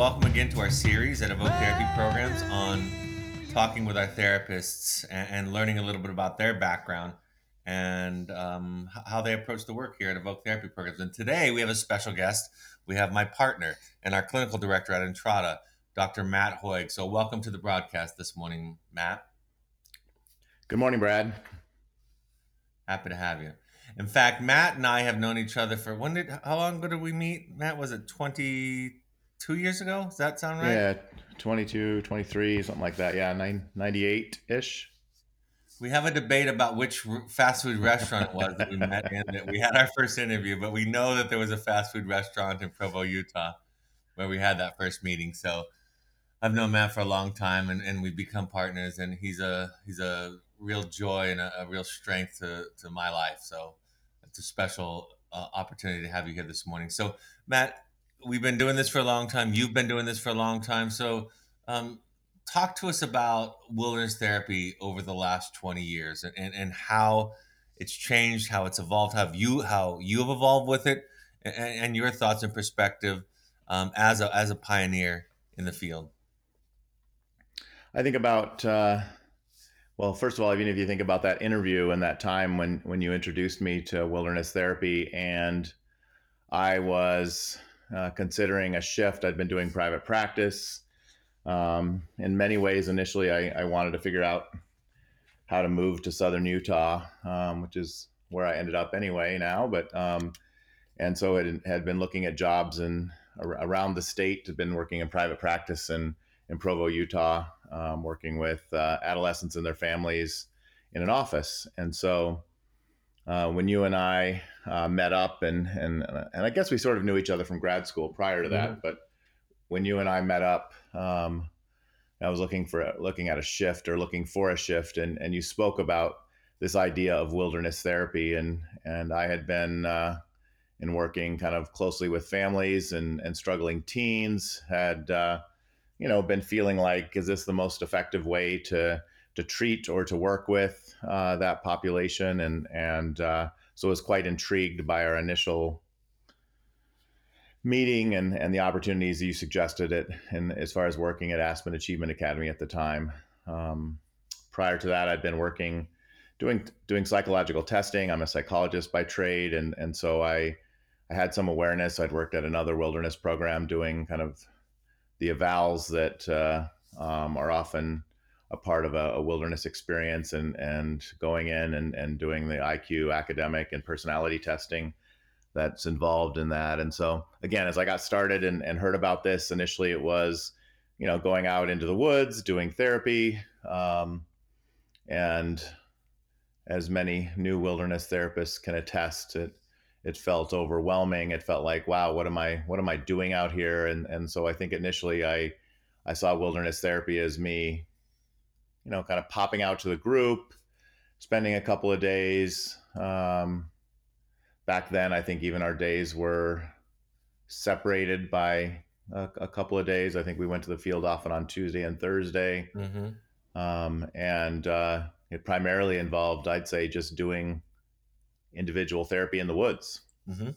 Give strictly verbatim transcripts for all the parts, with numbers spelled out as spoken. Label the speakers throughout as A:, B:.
A: welcome again to our series at Evoke Therapy Programs on talking with our therapists and, and learning a little bit about their background and um, h- how they approach the work here at Evoke Therapy Programs. And today we have a special guest. We have my partner and our clinical director at Entrada, Doctor Matt Hoig. So welcome to the broadcast this morning, Matt.
B: Good morning, Brad.
A: Happy to have you. In fact, Matt and I have known each other for when did how long ago did we meet? Matt, was it twenty-two years ago? Does that sound right?
B: Yeah, twenty-two, twenty-three, something like that. Yeah, nine, ninety-eight-ish.
A: We have a debate about which r- fast food restaurant it was that we met in that we had our first interview, but we know that there was a fast food restaurant in Provo, Utah, where we had that first meeting. So I've known Matt for a long time, and, and we've become partners. And he's a he's a real joy and a, a real strength to to my life. So it's a special uh, opportunity to have you here this morning. So Matt, we've been doing this for a long time. You've been doing this for a long time. So um, talk to us about wilderness therapy over the last twenty years and, and, and how it's changed, how it's evolved, how you how you have evolved with it, and, and your thoughts and perspective um, as a as a pioneer in the field.
B: I think about, uh, well, first of all, even if you think about that interview and that time when, when you introduced me to wilderness therapy, and I was uh, considering a shift. I'd been doing private practice. Um, in many ways, initially, I, I wanted to figure out how to move to Southern Utah, um, which is where I ended up anyway now. But um, and so it had been looking at jobs in around the state. Had been working in private practice in in Provo, Utah, um, working with uh, adolescents and their families in an office. And so uh, when you and I uh, met up, and and and I guess we sort of knew each other from grad school prior to
A: Mhm.
B: that, but when you and I met up, um, I was looking for looking at a shift or looking for a shift, and and you spoke about this idea of wilderness therapy, and and I had been uh, in working kind of closely with families and and struggling teens, had uh, you know been feeling like, is this the most effective way to to treat or to work with uh, that population, and and uh, so I was quite intrigued by our initial meeting and and the opportunities you suggested it, and as far as working at Aspen Achievement Academy at the time. Um, prior to that, I'd been working doing doing psychological testing. I'm a psychologist by trade, and and so I I had some awareness. I'd worked at another wilderness program doing kind of the evals that uh, um, are often a part of a, a wilderness experience, and and going in and and doing the I Q academic and personality testing that's involved in that. And so again, as I got started and, and heard about this, initially it was, you know, going out into the woods, doing therapy. Um, and as many new wilderness therapists can attest, it, it felt overwhelming. It felt like, wow, what am I, what am I doing out here? And, and so I think initially I, I saw wilderness therapy as me, you know, kind of popping out to the group, spending a couple of days. Um, back then, I think even our days were separated by a, a couple of days. I think we went to the field often on Tuesday and Thursday.
A: Mhm.
B: Um, and uh, it primarily involved, I'd say, just doing individual therapy in the woods.
A: Mhm.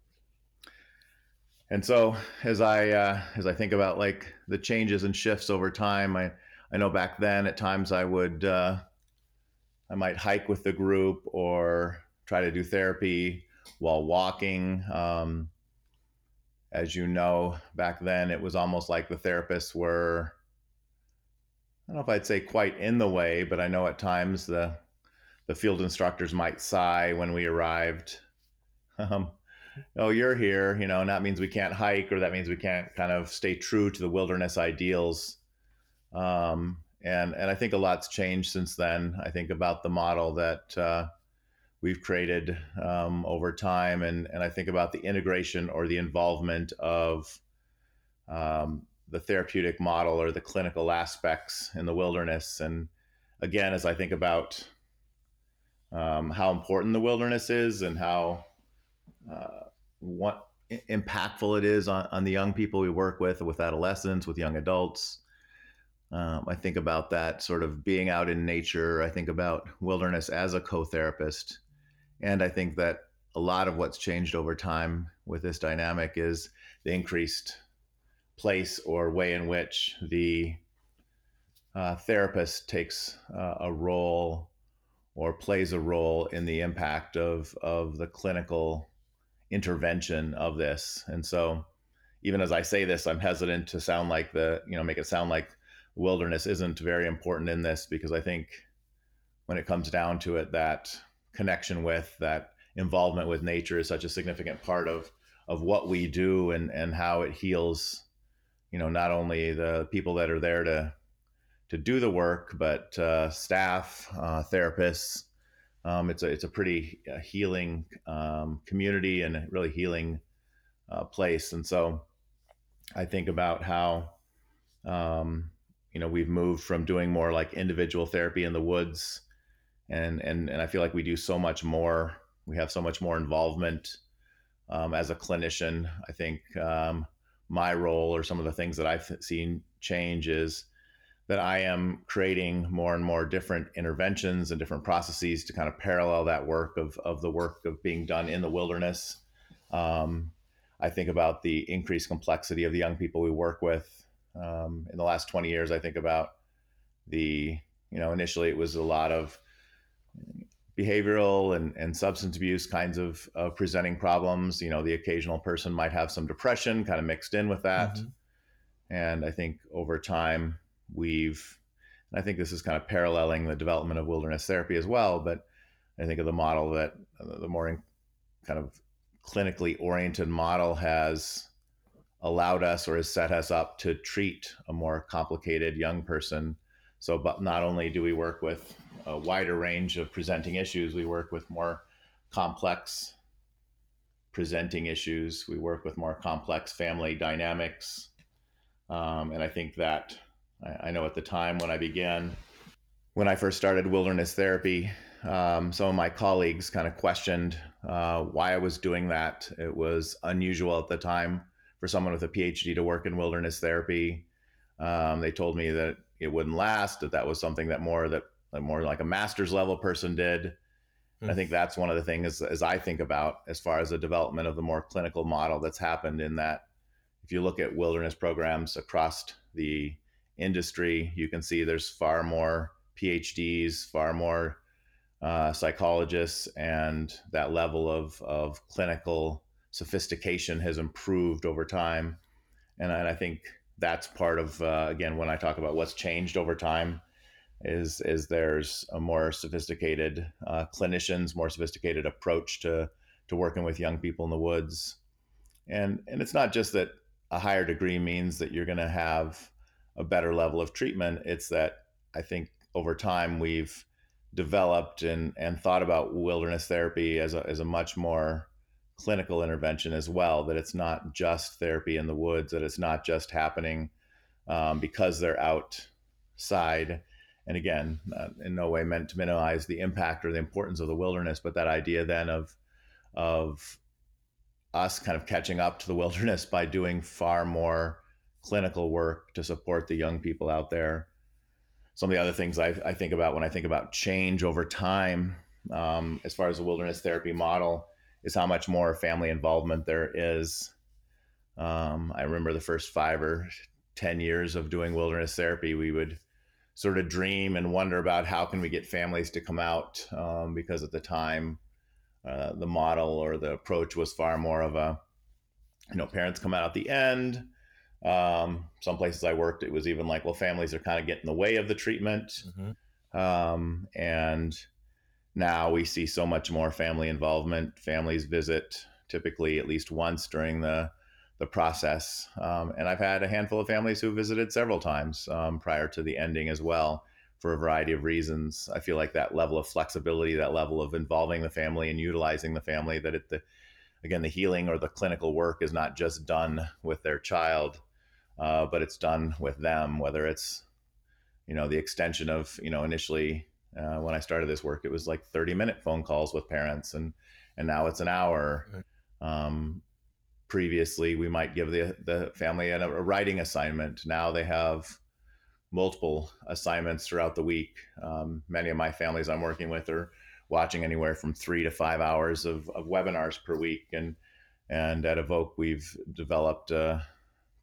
B: And so as I uh, as I think about like the changes and shifts over time, I I know back then at times I would uh, I might hike with the group or try to do therapy while walking. Um, as you know, back then it was almost like the therapists were, I don't know if I'd say quite in the way, but I know at times the the field instructors might sigh when we arrived. Um, oh, you're here, you know, and that means we can't hike, or that means we can't kind of stay true to the wilderness ideals. Um, and and I think a lot's changed since then. I think about the model that uh, we've created um, over time, and and I think about the integration or the involvement of um, the therapeutic model or the clinical aspects in the wilderness. And again, as I think about um, how important the wilderness is and how uh, what impactful it is on, on the young people we work with, with adolescents, with young adults. Um, I think about that sort of being out in nature. I think about wilderness as a co-therapist. And I think that a lot of what's changed over time with this dynamic is the increased place or way in which the uh, therapist takes uh, a role or plays a role in the impact of of the clinical intervention of this. And so, even as I say this, I'm hesitant to sound like the you know make it sound like wilderness isn't very important in this, because I think when it comes down to it, that connection with that involvement with nature is such a significant part of of what we do, and and how it heals, you know, not only the people that are there to to do the work, but uh, staff, uh, therapists. Um, it's a it's a pretty uh, healing um, community, and a really healing uh, place. And so I think about how um, you know we've moved from doing more like individual therapy in the woods, and and and I feel like we do so much more. We have so much more involvement um, as a clinician. I think um, my role, or some of the things that I've seen change, is that I am creating more and more different interventions and different processes to kind of parallel that work of, of the work of being done in the wilderness. Um, I think about the increased complexity of the young people we work with. Um, in the last twenty years, I think about the, you know, initially it was a lot of behavioral and, and substance abuse kinds of, of presenting problems. You know, the occasional person might have some depression kind of mixed in with that.
A: Mm-hmm.
B: And I think over time, we've, and I think this is kind of paralleling the development of wilderness therapy as well, but I think of the model that uh, the more in, kind of clinically oriented model has allowed us, or has set us up to treat a more complicated young person. So, but not only do we work with a wider range of presenting issues, we work with more complex presenting issues. We work with more complex family dynamics. Um, and I think that I, I know at the time when I began, when I first started wilderness therapy, um, some of my colleagues kind of questioned uh, why I was doing that. It was unusual at the time for someone with a PhD to work in wilderness therapy. Um, they told me that it wouldn't last, that that was something that more that more like a master's level person did. Mm. I think that's one of the things as I think about as far as the development of the more clinical model that's happened, in that if you look at wilderness programs across the industry, you can see there's far more PhDs, far more uh, psychologists, and that level of, of clinical sophistication has improved over time. And, and I think that's part of, uh, again, when I talk about what's changed over time, is, is there's a more sophisticated uh, clinicians, more sophisticated approach to, to working with young people in the woods. And, and it's not just that a higher degree means that you're going to have a better level of treatment. It's that I think over time we've developed and, and thought about wilderness therapy as a, as a much more clinical intervention as well, that it's not just therapy in the woods, that it's not just happening um, because they're outside. And again, uh, in no way meant to minimize the impact or the importance of the wilderness, but that idea then of, of us kind of catching up to the wilderness by doing far more clinical work to support the young people out there. Some of the other things I, I think about when I think about change over time, um, as far as the wilderness therapy model, is how much more family involvement there is. Um, I remember the first five or ten years of doing wilderness therapy, we would sort of dream and wonder about how can we get families to come out, um, because at the time, uh, the model or the approach was far more of a, you know, parents come out at the end. Um, some places I worked, it was even like, well, families are kind of getting in the way of the treatment. Mm-hmm. Um, and now we see so much more family involvement. Families visit typically at least once during the the process. Um, and I've had a handful of families who visited several times um, prior to the ending as well, for a variety of reasons. I feel like that level of flexibility, that level of involving the family and utilizing the family, that it, the, again, the healing or the clinical work is not just done with their child, uh, but it's done with them, whether it's, you know, the extension of, you know, initially uh, when I started this work, it was like thirty minute phone calls with parents, and, and now it's an hour. Um, previously, we might give the, the family a, a writing assignment. Now they have multiple assignments throughout the week. Um, many of my families I'm working with are watching anywhere from three to five hours of, of webinars per week. And, and at Evoke, we've developed a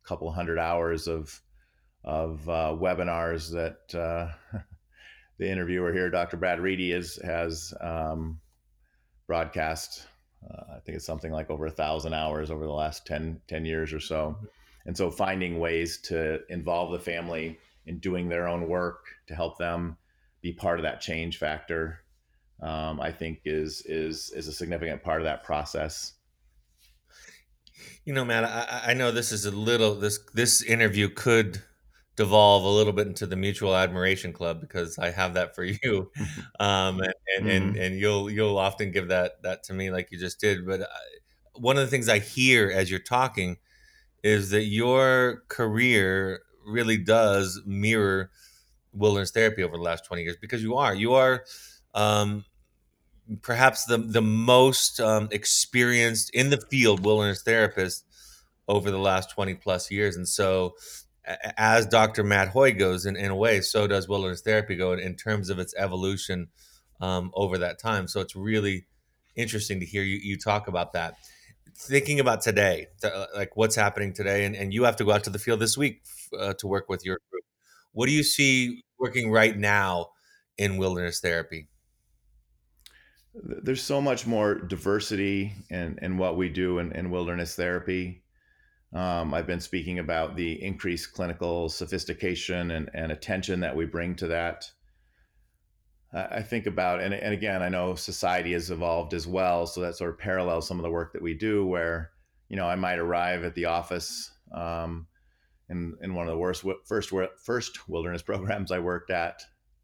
B: couple hundred hours of of uh, webinars that uh, the interviewer here, Doctor Brad Reedy, is has um, broadcast. Uh, I think it's something like over a thousand hours over the last ten, ten years or so. And so finding ways to involve the family in doing their own work to help them be part of that change factor, um, I think is is is a significant part of that process.
A: You know, Matt, I, I know this is a little this this interview could devolve a little bit into the mutual admiration club because I have that for you, um, and, and and
B: Mm-hmm.
A: and you'll you'll often give that that to me like you just did. But I, one of the things I hear as you're talking is that your career really does mirror wilderness therapy over the last twenty years because you are you are um, perhaps the the most um, experienced in the field wilderness therapist over the last twenty plus years. And so a- as Doctor Matt Hoy goes in, in a way, so does wilderness therapy go in, in terms of its evolution um, over that time. So it's really interesting to hear you, you talk about that. Thinking about today, th- like what's happening today, and, and you have to go out to the field this week uh, to work with your group. What do you see working right now in wilderness therapy?
B: There's so much more diversity in, in what we do in, in wilderness therapy. Um, I've been speaking about the increased clinical sophistication and, and attention that we bring to that. I think about, and, and again, I know society has evolved as well. So that sort of parallels some of the work that we do where, you know, I might arrive at the office um, in, in one of the worst, first, first wilderness programs I worked at.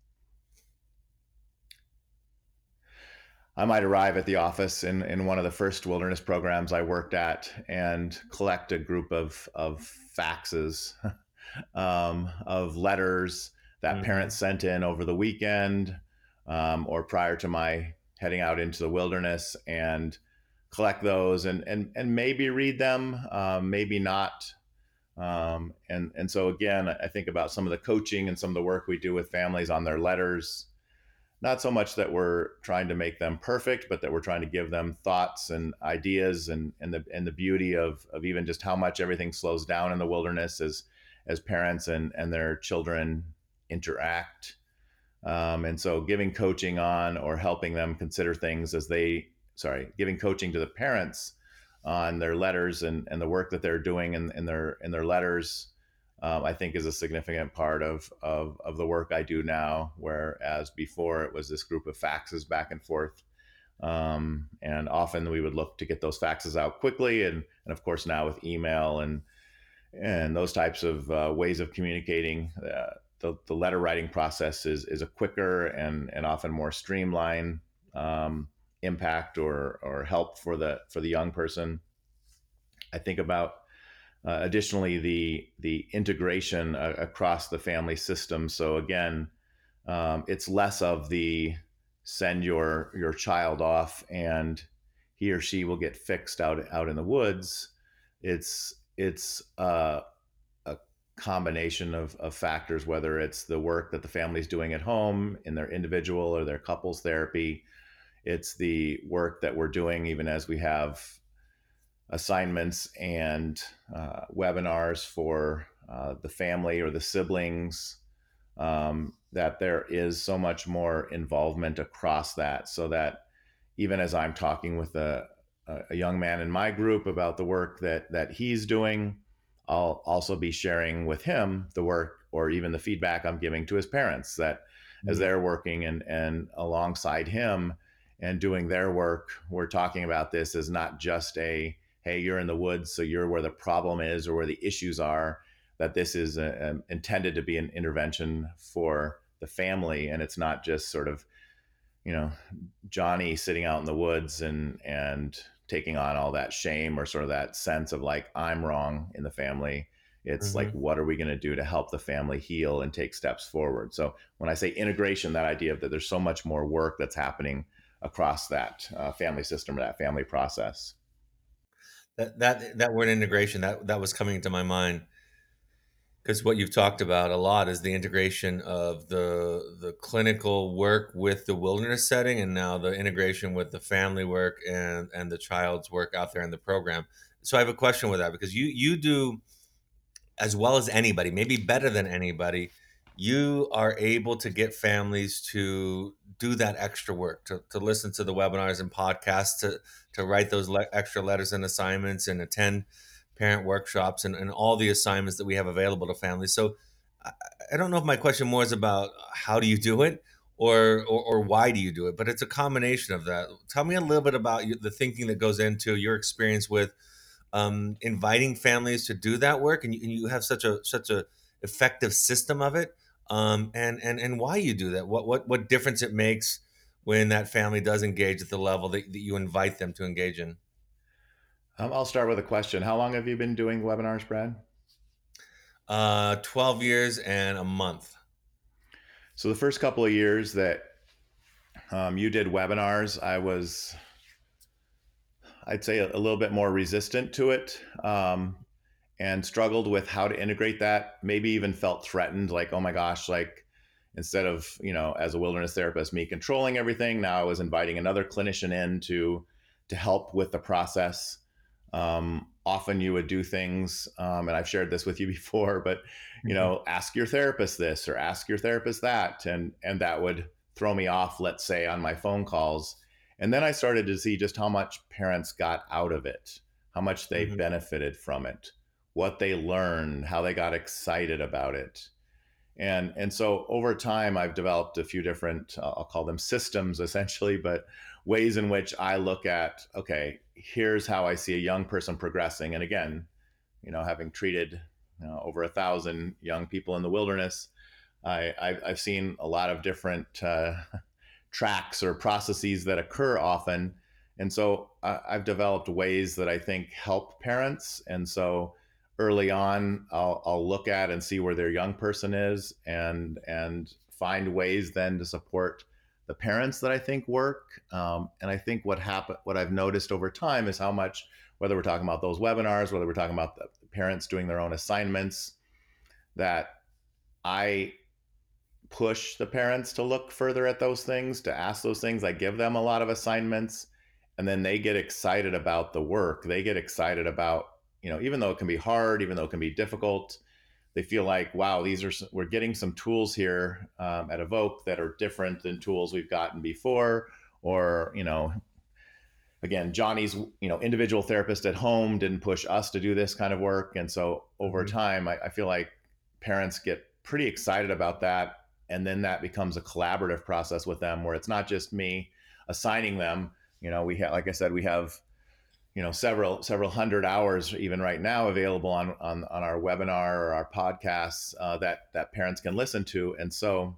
B: I might arrive at the office in, in one of the first wilderness programs I worked at and collect a group of, of faxes, um, of letters that
A: Mm-hmm.
B: parents sent in over the weekend um, or prior to my heading out into the wilderness, and collect those and, and, and maybe read them, um, maybe not. Um, and, and so, again, I think about some of the coaching and some of the work we do with families on their letters. Not so much that we're trying to make them perfect, but that we're trying to give them thoughts and ideas, and, and the and the beauty of of even just how much everything slows down in the wilderness as as parents and and their children interact. Um, and so giving coaching on, or helping them consider things as they sorry, giving coaching to the parents on their letters and, and the work that they're doing in, in their in their letters, um, I think is a significant part of, of of the work I do now. Whereas before it was this group of faxes back and forth, um, and often we would look to get those faxes out quickly, and and of course now with email and and those types of uh, ways of communicating, uh, the, the letter writing process is is a quicker and and often more streamlined um, impact or or help for the for the young person. I think about uh, additionally the the integration uh, across the family system. So again, um, it's less of the send your your child off and he or she will get fixed out out in the woods. It's it's uh, a combination of, of factors, whether it's the work that the family's doing at home in their individual or their couples therapy. It's the work that we're doing even as we have assignments and uh, webinars for uh, the family or the siblings, um, that there is so much more involvement across that, so that even as I'm talking with a, a young man in my group about the work that that he's doing, I'll also be sharing with him the work or even the feedback I'm giving to his parents, that as
A: Mm-hmm.
B: they're working and and alongside him and doing their work, we're talking about this as not just a, hey, you're in the woods, so you're where the problem is or where the issues are, that this is a, a, intended to be an intervention for the family. And it's not just sort of, you know, Johnny sitting out in the woods and and taking on all that shame or sort of that sense of like I'm wrong in the family. It's like,
A: Mm-hmm.
B: what are we going to do to help the family heal and take steps forward? So when I say integration, that idea of that there's so much more work that's happening across that uh, family system or that family process.
A: That that that word integration, that that was coming to my mind because what you've talked about a lot is the integration of the the clinical work with the wilderness setting, and now the integration with the family work and and the child's work out there in the program. So I have a question with that because you you do as well as anybody, maybe better than anybody, you are able to get families to do that extra work, to, to listen to the webinars and podcasts, to, to write those le- extra letters and assignments and attend parent workshops and, and all the assignments that we have available to families. So I, I don't know if my question more is about how do you do it, or, or or why do you do it, but it's a combination of that. Tell me a little bit about you, the thinking that goes into your experience with um, inviting families to do that work, and you, and you have such a such a effective system of it, um, and and and why you do that. What what what difference it makes when that family does engage at the level that, that you invite them to engage in.
B: Um, I'll start with a question. How long have you been doing webinars, Brad?
A: Uh, Twelve years and a month.
B: So the first couple of years that um, you did webinars, I was, I'd say, a, a little bit more resistant to it, um, and struggled with how to integrate that. Maybe even felt threatened, like, oh my gosh, like instead of, you know, as a wilderness therapist, me controlling everything, now I was inviting another clinician in to to help with the process. Um, often you would do things, um, and I've shared this with you before, but you
A: Mhm.
B: know, ask your therapist this or ask your therapist that, and and that would throw me off, let's say, on my phone calls. And then I started to see just how much parents got out of it, how much they
A: Mhm.
B: benefited from it, what they learned, how they got excited about it. And and so over time I've developed a few different, uh, I'll call them systems essentially, but ways in which I look at, okay, here's how I see a young person progressing. And again, you know, having treated, you know, over a thousand young people in the wilderness, I, I've, I've seen a lot of different uh, tracks or processes that occur often. And so I, I've developed ways that I think help parents. And so early on, I'll, I'll look at and see where their young person is, and and find ways then to support the parents that I think work. Um, and I think what happen, what I've noticed over time is how much, whether we're talking about those webinars, whether we're talking about the parents doing their own assignments, that I push the parents to look further at those things, to ask those things. I give them a lot of assignments, and then they get excited about the work. They get excited about, you know, even though it can be hard, even though it can be difficult, they feel like, wow, these are, we're getting some tools here um, at Evoke that are different than tools we've gotten before. Or, you know, again, Johnny's, you know, individual therapist at home didn't push us to do this kind of work. And so over
A: Mhm.
B: time, I, I feel like parents get pretty excited about that. And then that becomes a collaborative process with them, where it's not just me assigning them. You know, we have, like I said, we have, you know, several several hundred hours even right now available on on, on our webinar or our podcasts, uh, that that parents can listen to. And so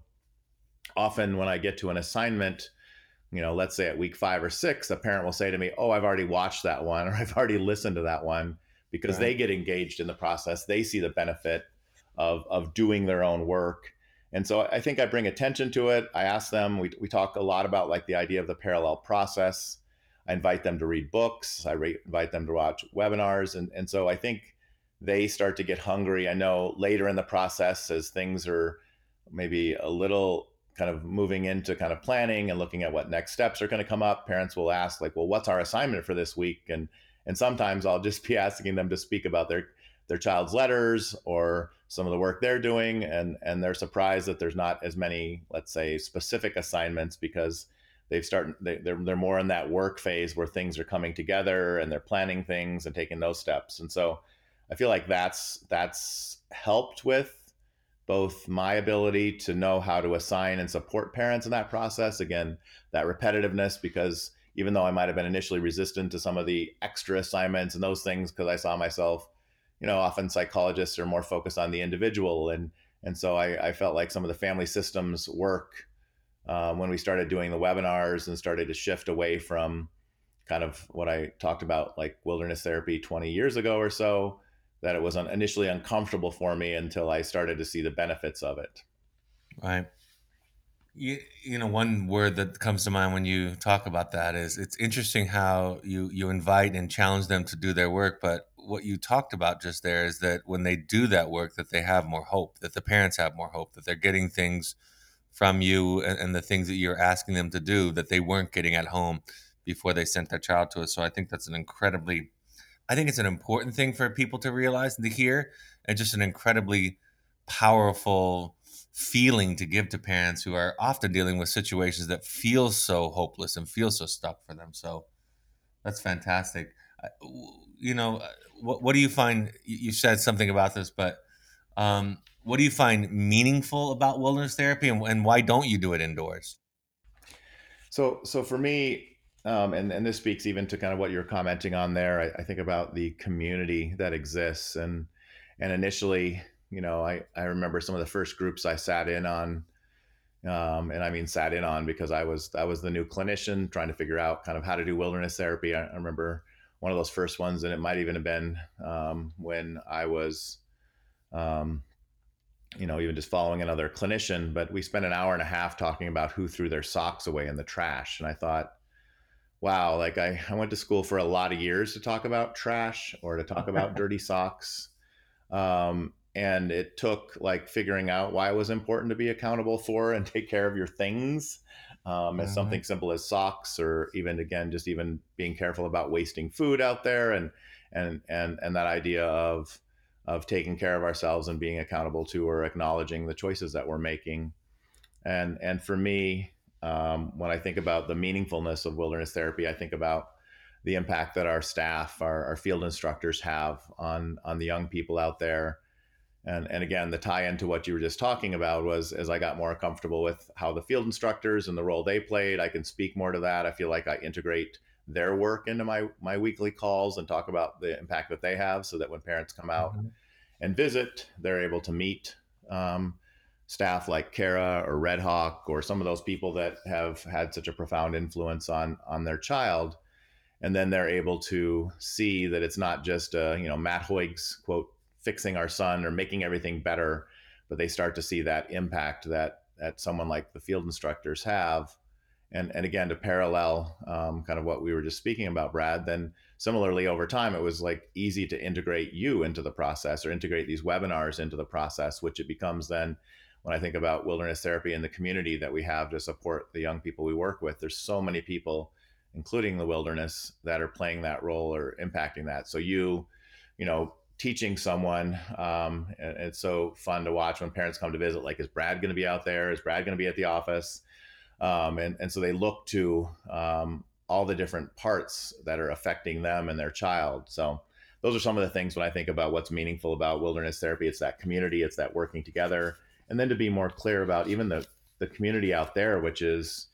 B: often when I get to an assignment, you know, let's say at week five or six, a parent will say to me, oh, I've already watched that one, or I've already listened to that one, because
A: Right.
B: they get engaged in the process. They see the benefit of, of doing their own work. And so I think I bring attention to it. I ask them, we, we talk a lot about like the idea of the parallel process. I invite them to read books. I re- invite them to watch webinars. And, and so I think they start to get hungry. I know later in the process, as things are maybe a little kind of moving into kind of planning and looking at what next steps are going to come up, parents will ask like, well, what's our assignment for this week? And and sometimes I'll just be asking them to speak about their their child's letters or some of the work they're doing, and and they're surprised that there's not as many, let's say, specific assignments, because they've started they, they're, they're more in that work phase where things are coming together and they're planning things and taking those steps. And so I feel like that's that's helped with both my ability to know how to assign and support parents in that process. Again, that repetitiveness, because even though I might have been initially resistant to some of the extra assignments and those things, because I saw myself, you know, often psychologists are more focused on the individual. And, and so I, I felt like some of the family systems work, um, when we started doing the webinars and started to shift away from kind of what I talked about, like wilderness therapy twenty years ago or so, that it was initially uncomfortable for me until I started to see the benefits of it.
A: Right. You, you know, one word that comes to mind when you talk about that is it's interesting how you you invite and challenge them to do their work, but what you talked about just there is that when they do that work, that they have more hope, that the parents have more hope, that they're getting things from you, and, and the things that you're asking them to do that they weren't getting at home before they sent their child to us. So I think that's an incredibly I think it's an important thing for people to realize and to hear, and just an incredibly powerful feeling to give to parents who are often dealing with situations that feel so hopeless and feel so stuck for them. So that's fantastic. Uh, w- You know, uh, what what do you find? You you said something about this, but um, what do you find meaningful about wilderness therapy, and, and why don't you do it indoors?
B: So, so for me, um, and and this speaks even to kind of what you're commenting on there. I, I think about the community that exists, and and initially, you know, I I remember some of the first groups I sat in on, um, and I mean sat in on because I was I was the new clinician trying to figure out kind of how to do wilderness therapy. I, I remember one of those first ones, and it might even have been um, when I was. Um, you know, even just following another clinician, but we spent an hour and a half talking about who threw their socks away in the trash. And I thought, wow, like I, I went to school for a lot of years to talk about trash or to talk about dirty socks. Um, and it took like figuring out why it was important to be accountable for and take care of your things, um, as
A: Mhm.
B: something simple as socks, or even again, just even being careful about wasting food out there, and and and and that idea of of taking care of ourselves and being accountable to or acknowledging the choices that we're making. And and for me, um, when I think about the meaningfulness of wilderness therapy, I think about the impact that our staff, our, our field instructors have on on the young people out there. And and again, the tie into what you were just talking about was, as I got more comfortable with how the field instructors and the role they played, I can speak more to that. I feel like I integrate their work into my my weekly calls and talk about the impact that they have, so that when parents come out
A: Mhm.
B: and visit, they're able to meet um, staff like Kara or Red Hawk or some of those people that have had such a profound influence on on their child. And then they're able to see that it's not just uh, you know Matt Hoig's quote fixing our son or making everything better, but they start to see that impact that that someone like the field instructors have. And and again, to parallel um, kind of what we were just speaking about, Brad, then similarly over time it was like easy to integrate you into the process or integrate these webinars into the process, which it becomes then when I think about wilderness therapy and the community that we have to support the young people we work with. There's so many people, including the wilderness, that are playing that role or impacting that. So you you know teaching someone, um, and it's so fun to watch when parents come to visit, like, is Brad going to be out there, is Brad going to be at the office? Um, and and so they look to um, all the different parts that are affecting them and their child. So those are some of the things when I think about what's meaningful about wilderness therapy. It's that community, it's that working together, and then to be more clear about even the the community out there, which is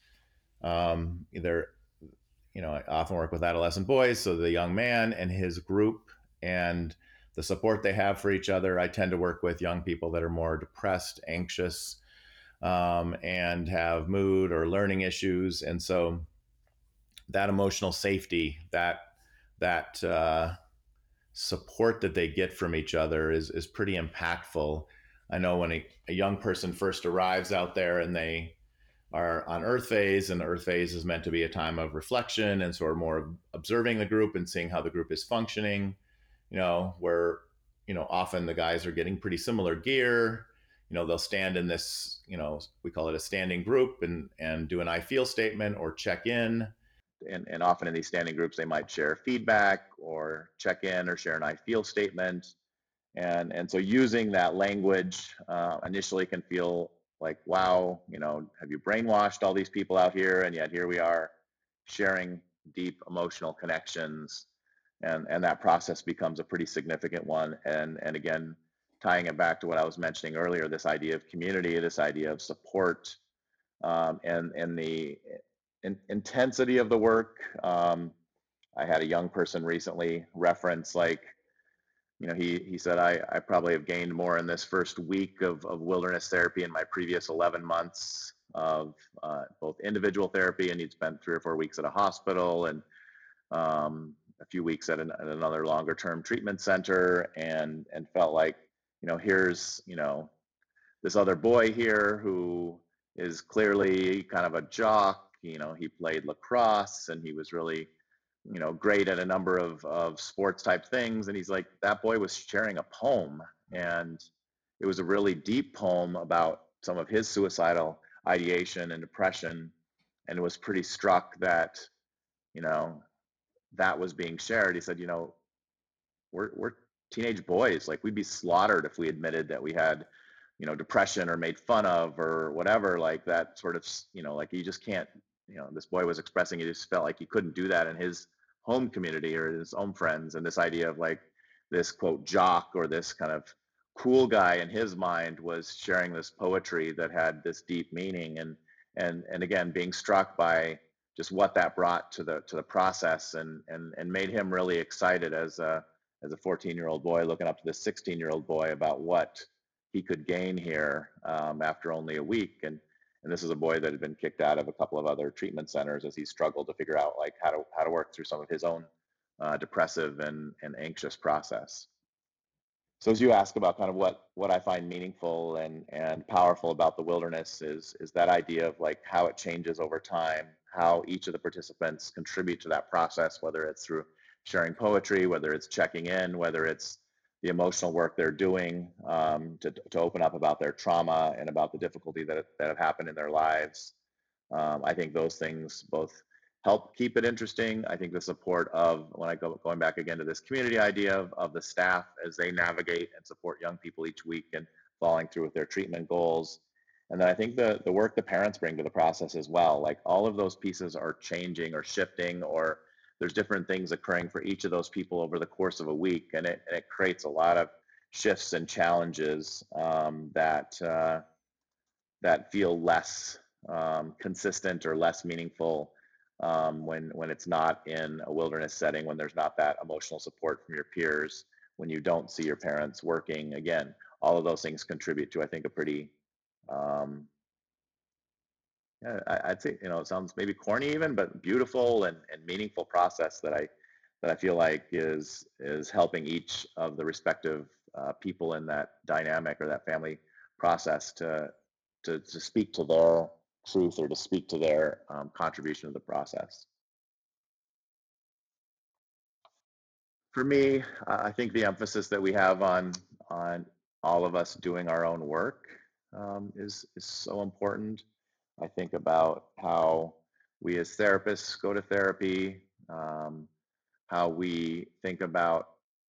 B: um, either, you know, I often work with adolescent boys, so the young man and his group and the support they have for each other. I tend to work with young people that are more depressed, anxious, um, and have mood or learning issues. And so that emotional safety, that that uh, support that they get from each other is is pretty impactful. I know when a, a young person first arrives out there and they are on Earth phase, and the Earth phase is meant to be a time of reflection and sort of more observing the group and seeing how the group is functioning. You know, where you know often the guys are getting pretty similar gear. You know, they'll stand in this. You know, we call it a standing group, and and do an I feel statement or check in. And, and often in these standing groups, they might share feedback or check in or share an I feel statement. And and so using that language uh, initially can feel like, wow, you know, have you brainwashed all these people out here, and yet here we are sharing deep emotional connections. And and that process becomes a pretty significant one. And and again, tying it back to what I was mentioning earlier, this idea of community, this idea of support, um, and and the in, intensity of the work. um, I had a young person recently reference, like, you know, he he said, I, I probably have gained more in this first week of, of wilderness therapy in my previous eleven months of uh, both individual therapy, and he'd spent three or four weeks at a hospital, and um, a few weeks at, an, at another longer term treatment center, and and felt like, you know, here's, you know, this other boy here who is clearly kind of a jock. You know, he played lacrosse and he was really, you know, great at a number of, of sports type things. And he's like, that boy was sharing a poem. And it was a really deep poem about some of his suicidal ideation and depression. And was pretty struck that, you know, that was being shared. He said, you know,
C: we're we're teenage boys. Like we'd be slaughtered if we admitted that we had, you know, depression or made fun of or whatever. Like that sort of, you know, like you just can't. You know, this boy was expressing he just felt like he couldn't do that in his home community or his own friends. And this idea of like this quote jock or this kind of cool guy in his mind was sharing this poetry that had this deep meaning and and and again being struck by just what that brought to the to the process and and and made him really excited as a as a fourteen year old boy looking up to this sixteen year old boy about what he could gain here um, after only a week. And and this is a boy that had been kicked out of a couple of other treatment centers as he struggled to figure out like how to how to work through some of his own uh, depressive and and anxious process. So as you ask about kind of what what I find meaningful and and powerful about the wilderness is is that idea of like how it changes over time, how each of the participants contribute to that process, whether it's through sharing poetry, whether it's checking in, whether it's the emotional work they're doing um, to to open up about their trauma and about the difficulty that that have happened in their lives. Um, I think those things both help keep it interesting. I think the support of when I go going back again to this community idea of, of the staff as they navigate and support young people each week and following through with their treatment goals. And then I think the the work the parents bring to the process as well. Like all of those pieces are changing or shifting or there's different things occurring for each of those people over the course of a week. And it, and it creates a lot of shifts and challenges um, that uh, that feel less um, consistent or less meaningful um, when when it's not in a wilderness setting, when there's not that emotional support from your peers, when you don't see your parents working. Again, all of those things contribute to, I think, a pretty um, yeah, I, I'd say, you know, it sounds maybe corny even, but beautiful and, and meaningful process that I that I feel like is is helping each of the respective uh, people in that dynamic or that family process to to to speak to their truth or to speak to their um, contribution to the process. For me, uh, I think the emphasis that we have on on all of us doing our own work um, is is so important. I think about how we as therapists go to therapy, um, how we think about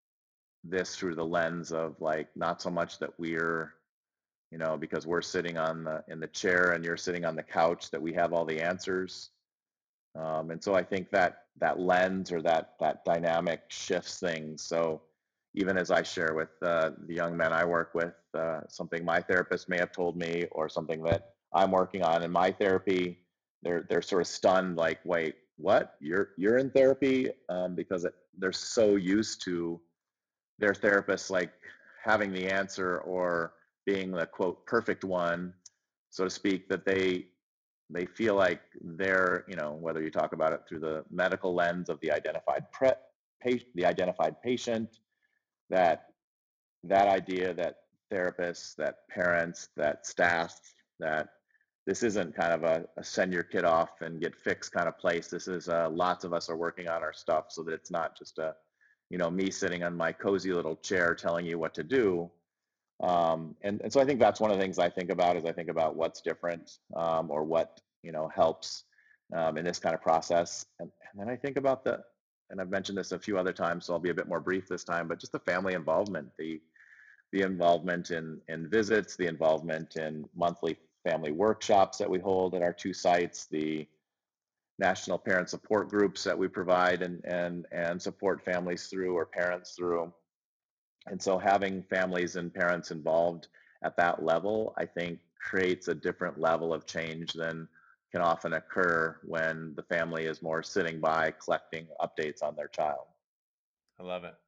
C: this through the lens of like not so much that we're, you know, because we're sitting on the in the chair and you're sitting on the couch that we have all the answers. Um, and so I think that that lens or that that dynamic shifts things. So even as I share with uh, the young men I work with, uh, something my therapist may have told me, or something that I'm working on in my therapy, they're they're sort of stunned, like, wait, what? You're you're in therapy? Um, because it, they're so used to their therapist like having the answer or being the quote perfect one, so to speak, that they they feel like they're, you know, whether you talk about it through the medical lens of the identified pre- patient, the identified patient, that that idea that therapists, that parents, that staff, that this isn't kind of a, a send your kid off and get fixed kind of place. This is uh, lots of us are working on our stuff so that it's not just a, you know, me sitting on my cozy little chair telling you what to do. Um, and, and so I think that's one of the things I think about is I think about what's different um, or what, you know, helps um, in this kind of process. And, and then I think about the, and I've mentioned this a few other times, so I'll be a bit more brief this time, but just the family involvement, the the involvement in in visits, the involvement in monthly family workshops that we hold at our two sites, the national parent support groups that we provide and and and support families through or parents through. And so having families and parents involved at that level, I think creates a different level of change than can often occur when the family is more sitting by collecting updates on their child.
A: I love it.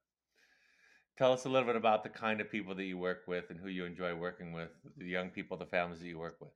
A: Tell us a little bit about the kind of people that you work with and who you enjoy working with, the young people, the families that you work with.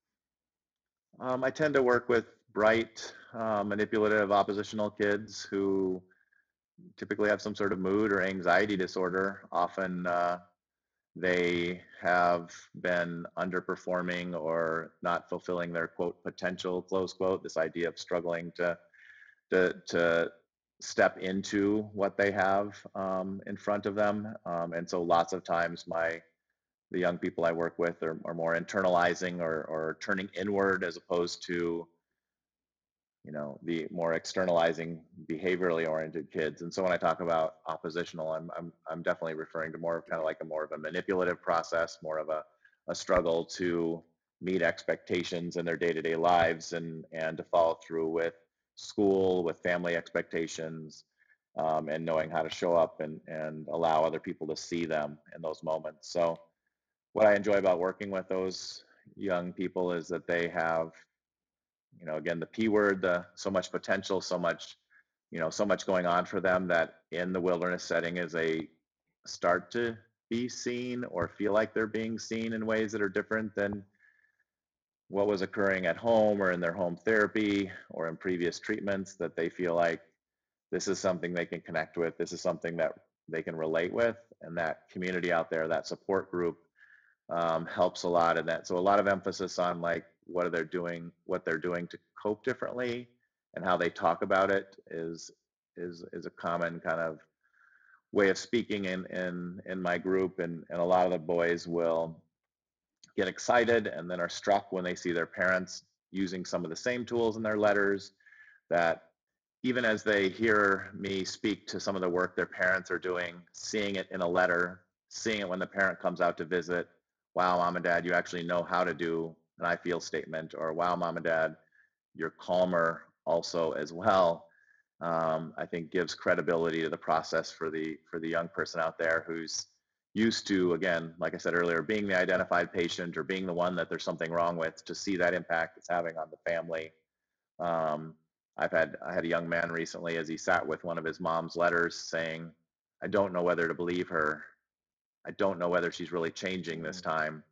C: Um, I tend to work with bright, uh, manipulative, oppositional kids who typically have some sort of mood or anxiety disorder. Often uh, they have been underperforming or not fulfilling their quote potential, close quote. This idea of struggling to to, to step into what they have um, in front of them. Um, and so lots of times my the young people I work with are, are more internalizing or, or turning inward as opposed to you know, the more externalizing, behaviorally oriented kids. And so when I talk about oppositional, I'm I'm I'm definitely referring to more of kind of like a more of a manipulative process, more of a, a struggle to meet expectations in their day-to-day lives, and and to follow through with school, with family expectations, um, and knowing how to show up and and allow other people to see them in those moments. So what I enjoy about working with those young people is that they have, you know, again, the P word, the so much potential, so much, you know, so much going on for them, that in the wilderness setting is a start to be seen or feel like they're being seen in ways that are different than what was occurring at home or in their home therapy or in previous treatments, that they feel like this is something they can connect with. This is something that they can relate with. And that community out there, that support group, um, helps a lot in that. So a lot of emphasis on like what are they doing, what they're doing to cope differently, and how they talk about it is is is a common kind of way of speaking in in in my group. And and a lot of the boys will get excited and then are struck when they see their parents using some of the same tools in their letters, that even as they hear me speak to some of the work their parents are doing, seeing it in a letter, seeing it when the parent comes out to visit, wow, mom and dad, you actually know how to do an I feel statement, or wow, mom and dad, you're calmer also as well. Um, I think gives credibility to the process for the for the young person out there who's used to, again, like I said earlier, being the identified patient or being the one that there's something wrong with, to see that impact it's having on the family. um, I've had I had a young man recently, as he sat with one of his mom's letters, saying, "I don't know whether to believe her. I don't know whether she's really changing this
A: Mm.
C: time,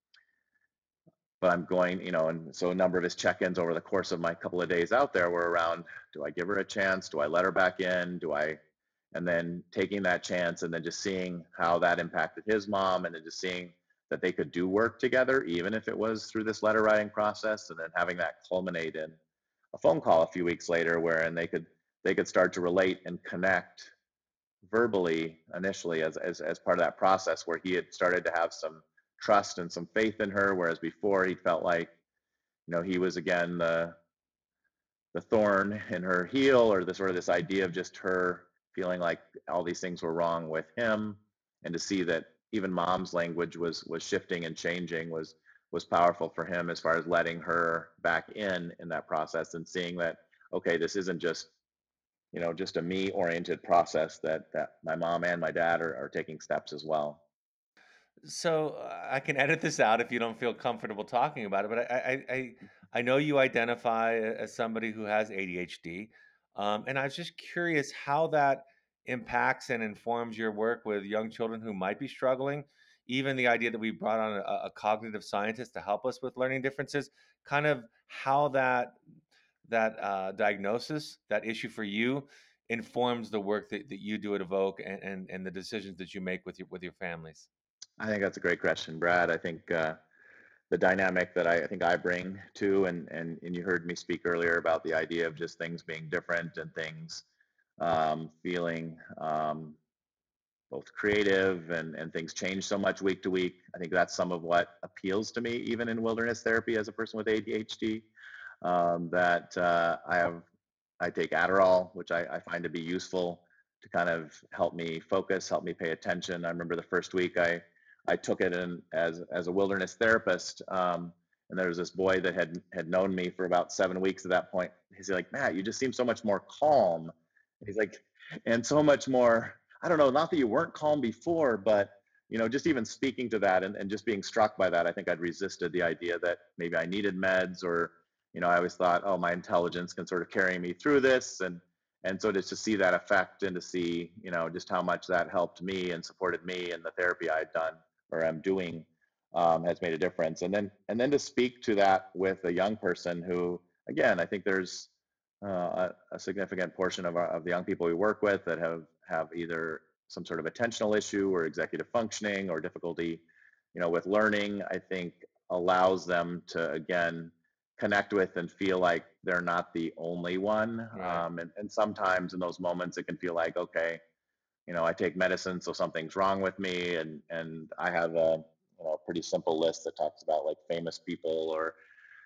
C: but I'm going." You know, and so a number of his check-ins over the course of my couple of days out there were around: do I give her a chance? Do I let her back in? Do I? And then taking that chance, and then just seeing how that impacted his mom, and then just seeing that they could do work together, even if it was through this letter writing process, and then having that culminate in a phone call a few weeks later, wherein they could they could start to relate and connect verbally initially, as, as as part of that process, where he had started to have some trust and some faith in her, whereas before he felt like, you know, he was again the the thorn in her heel, or the sort of this idea of just her feeling like all these things were wrong with him. And to see that even mom's language was was shifting and changing was was powerful for him, as far as letting her back in in that process, and seeing that, okay, this isn't just, you know, just a me oriented process, that that my mom and my dad are, are taking steps as well.
A: So uh, I can edit this out if you don't feel comfortable talking about it, but I I I, I know you identify a- as somebody who has A D H D, um, and I was just curious how that impacts and informs your work with young children who might be struggling. Even the idea that we brought on a, a cognitive scientist to help us with learning differences, kind of how that that uh, diagnosis, that issue for you, informs the work that, that you do at Evoke, and, and and the decisions that you make with your with your families.
C: I think that's a great question, Brad. I think uh, the dynamic that I, I think I bring to, and, and and you heard me speak earlier about the idea of just things being different, and things um, feeling um, both creative, and, and things change so much week to week. I think that's some of what appeals to me, even in wilderness therapy, as a person with A D H D. Um, that uh, I have, I take Adderall, which I, I find to be useful to kind of help me focus, help me pay attention. I remember the first week I, I took it in as, as a wilderness therapist. Um, and there was this boy that had, had known me for about seven weeks at that point. He's like, "Matt, you just seem so much more calm." He's like, and so much more, I don't know, not that you weren't calm before, but you know, just even speaking to that, and, and just being struck by that, I think I'd resisted the idea that maybe I needed meds, or, you know, I always thought, oh, my intelligence can sort of carry me through this. And, and so just to see that effect, and to see, you know, just how much that helped me and supported me and the therapy I'd done or am doing, um, has made a difference. And then, and then to speak to that with a young person who, again, I think there's uh, a, a significant portion of, our, of the young people we work with that have have either some sort of attentional issue, or executive functioning, or difficulty, you know, with learning. I think allows them to, again, connect with and feel like they're not the only one.
A: Right.
C: Um, and, and sometimes in those moments, it can feel like, okay, you know, I take medicine, so something's wrong with me. And and I have a, you know, a pretty simple list that talks about like famous people, or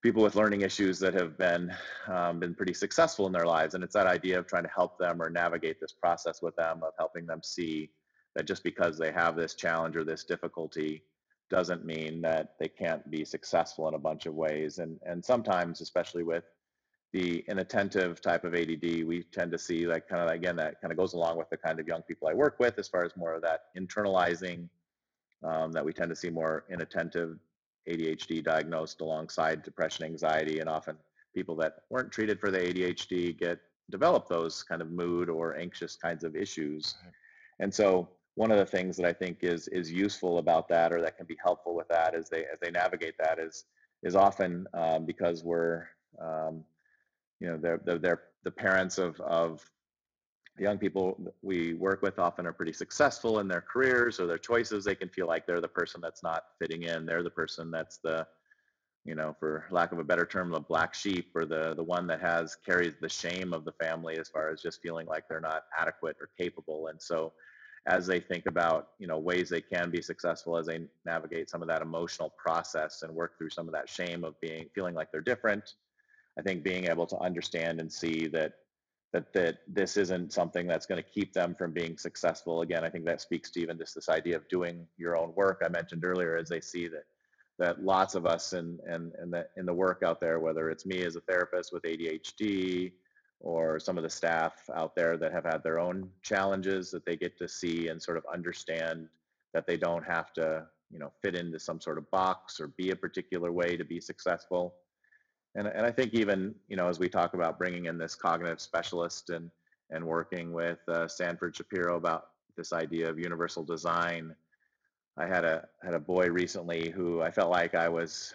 C: people with learning issues that have been um, been pretty successful in their lives, and it's that idea of trying to help them or navigate this process with them, of helping them see that just because they have this challenge or this difficulty doesn't mean that they can't be successful in a bunch of ways. And and sometimes, especially with the inattentive type of A D D, we tend to see like kind of, again, that kind of goes along with the kind of young people I work with as far as more of that internalizing, um, that we tend to see more inattentive A D H D diagnosed alongside depression, anxiety, and often people that weren't treated for the A D H D get develop those kind of mood or anxious kinds of issues. And so one of the things that I think is is useful about that, or that can be helpful with that, as they as they navigate that, is is often, um, because we're, um, you know, they're, they're they're the parents of of the young people that we work with often are pretty successful in their careers or their choices. They can feel like they're the person that's not fitting in. They're the person that's the, you know, for lack of a better term, the black sheep, or the the one that has carries the shame of the family as far as just feeling like they're not adequate or capable. And so as they think about, you know, ways they can be successful, as they navigate some of that emotional process and work through some of that shame of being feeling like they're different, I think being able to understand and see that that that this isn't something that's going to keep them from being successful. Again, I think that speaks to even just this idea of doing your own work I mentioned earlier, as they see that that lots of us in and in, in the in the work out there, whether it's me as a therapist with A D H D or some of the staff out there that have had their own challenges, that they get to see and sort of understand that they don't have to, you know, fit into some sort of box or be a particular way to be successful. And, and I think even, you know, as we talk about bringing in this cognitive specialist and, and working with uh, Sanford Shapiro about this idea of universal design, I had a had a boy recently who I felt like I was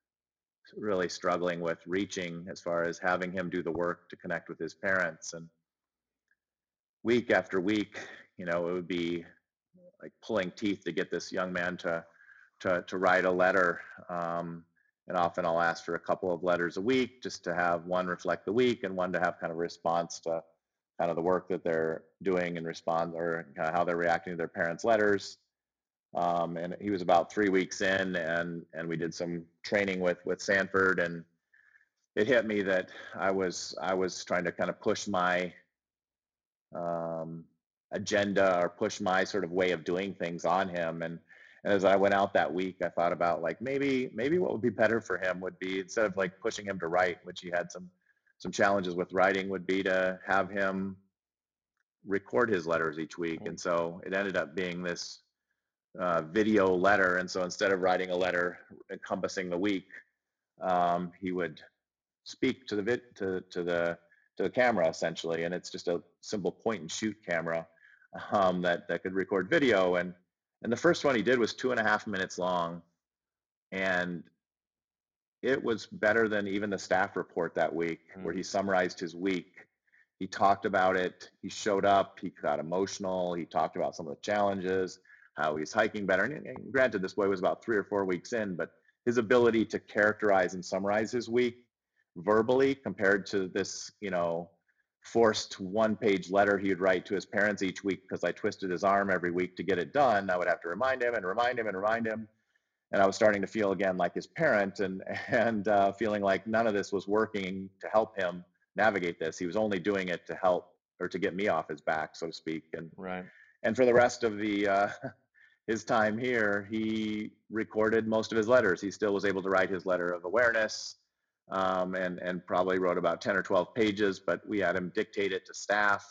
C: really struggling with reaching as far as having him do the work to connect with his parents. And week after week, you know, it would be like pulling teeth to get this young man to to, to write a letter. Um, and often I'll ask for a couple of letters a week, just to have one reflect the week and one to have kind of a response to kind of the work that they're doing and respond, or kind of how they're reacting to their parents' letters. Um, and he was about three weeks in, and and we did some training with with Sanford, and it hit me that I was I was trying to kind of push my um, agenda or push my sort of way of doing things on him. And, and as I went out that week, I thought about like maybe maybe what would be better for him would be, instead of like pushing him to write, which he had some some challenges with writing, would be to have him record his letters each week. And so it ended up being this uh, video letter. And so instead of writing a letter encompassing the week, um, he would speak to the vid to to the to the camera essentially, and it's just a simple point and shoot camera, um, that that could record video. and and the first one he did was two and a half minutes long, and it was better than even the staff report that week, where he summarized his week. He talked about it. He showed up. He got emotional. He talked about some of the challenges, how he's hiking better. And, and granted, this boy was about three or four weeks in, but his ability to characterize and summarize his week verbally, compared to this, you know, forced one-page letter he would write to his parents each week, because I twisted his arm every week to get it done. I would have to remind him and remind him and remind him, and I was starting to feel again like his parent, and and uh, feeling like none of this was working to help him navigate this. He was only doing it to help, or to get me off his back, so to speak. And
B: Right.
C: and for the rest of the uh, his time here, he recorded most of his letters. He still was able to write his letter of awareness, um, and and probably wrote about ten or twelve pages. But we had him dictate it to staff,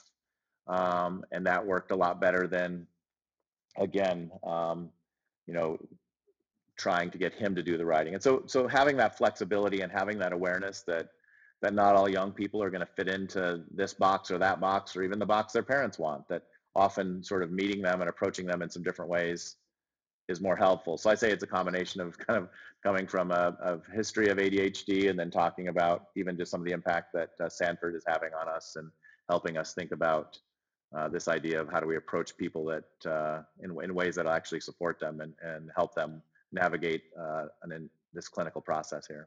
C: um, and that worked a lot better than, again, um, you know, trying to get him to do the writing. And so so having that flexibility and having that awareness that that not all young people are going to fit into this box or that box, or even the box their parents want, that often sort of meeting them and approaching them in some different ways is more helpful. So I say it's a combination of kind of coming from a, a history of A D H D, and then talking about even just some of the impact that uh, Sanford is having on us, and helping us think about uh, this idea of how do we approach people that uh, in, in ways that actually support them, and, and help them navigate uh, an, in this clinical process here.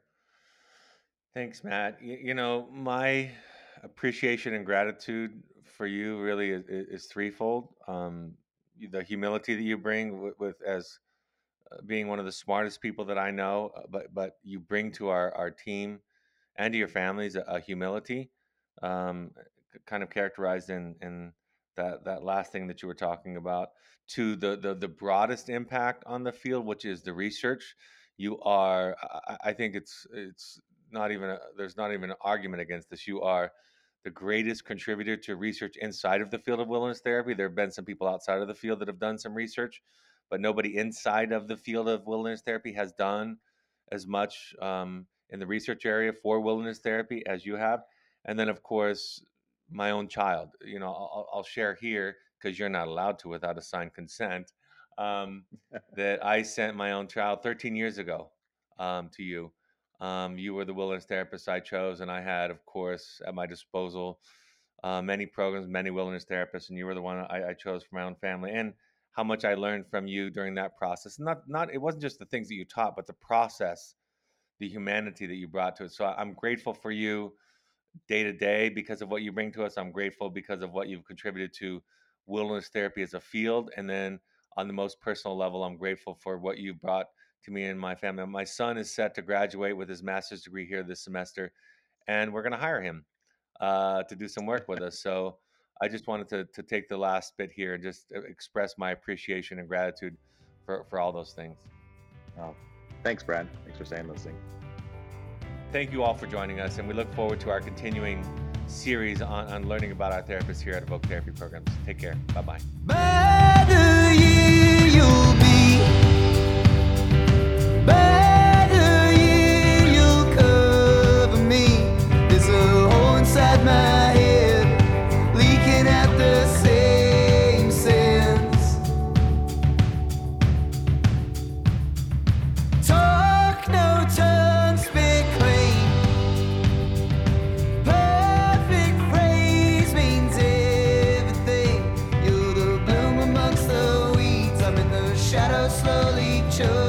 A: Thanks, Matt. You, you know, my appreciation and gratitude for you really is, is threefold. Um, the humility that you bring with, with as uh, being one of the smartest people that I know, uh, but but you bring to our our team and to your families a, a humility, um, c- kind of characterized in in that that last thing that you were talking about, to the the the broadest impact on the field, which is the research. You are, I, I I think it's it's not even a, there's not even an argument against this. You are the greatest contributor to research inside of the field of wilderness therapy. There have been some people outside of the field that have done some research, but nobody inside of the field of wilderness therapy has done as much um, in the research area for wilderness therapy as you have. And then, of course, my own child. You know, I'll, I'll share here because you're not allowed to without a signed consent. Um, that I sent my own child thirteen years ago um, to you. Um, you were the wilderness therapist I chose, and I had, of course, at my disposal uh, many programs, many wilderness therapists, and you were the one I, I chose for my own family. And how much I learned from you during that process. Not, not, it wasn't just the things that you taught, but the process, the humanity that you brought to it. So I'm grateful for you day to day because of what you bring to us. I'm grateful because of what you've contributed to wilderness therapy as a field. And then on the most personal level, I'm grateful for what you brought to me and my family. My son is set to graduate with his master's degree here this semester, and we're going to hire him uh, to do some work with us. So I just wanted to, to take the last bit here and just uh, express my appreciation and gratitude for, for all those things.
C: Oh, thanks, Brad. Thanks for saying those things.
A: Thank you all for joining us, and we look forward to our continuing series on, on learning about our therapists here at Evoke Therapy Programs. Take care. Bye-bye.
D: By the year you'll be, by the year you'll cover me. There's a hole inside my head, leaking out the same sense. Talk no tongue, speak clean. Perfect phrase means everything. You're the bloom amongst the weeds. I'm in the shadow, slowly choking.